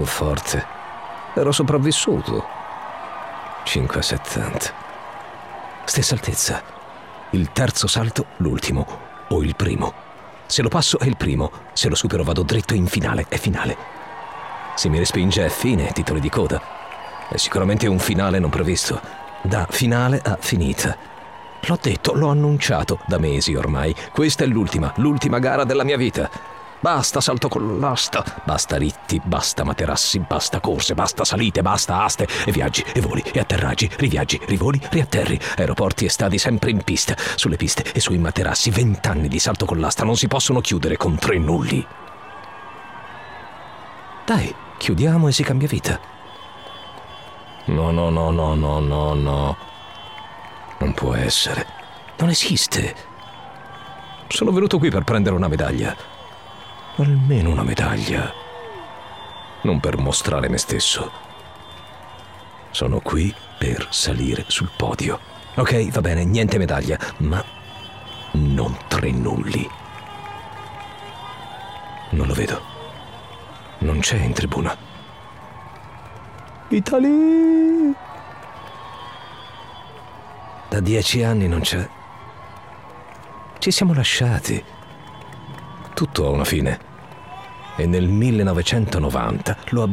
forte. Ero sopravvissuto. 5,70. Stessa altezza. Il terzo salto, l'ultimo. O il primo. Se lo passo è il primo. Se lo supero vado dritto in finale. È finale. Se mi respinge è fine, titoli di coda. È sicuramente un finale non previsto. Da finale a finita. L'ho detto, l'ho annunciato da mesi ormai. Questa è l'ultima gara della mia vita. Basta salto con l'asta, basta ritti, basta materassi, basta corse, basta salite, basta aste, e viaggi, e voli, e atterraggi, riviaggi, rivoli, riatterri, aeroporti e stadi sempre in pista, sulle piste e sui materassi. 20 anni di salto con l'asta non si possono chiudere con 3 nulli. Dai, chiudiamo e si cambia vita. No. Non può essere. Non esiste. Sono venuto qui per prendere una medaglia. Almeno una medaglia. Non per mostrare me stesso. Sono qui per salire sul podio. Ok, va bene, niente medaglia, ma non 3 nulli. Non lo vedo. Non c'è in tribuna. Italy! Da 10 anni non c'è. Ci siamo lasciati. Tutto ha una fine. E nel 1990 lo abbiamo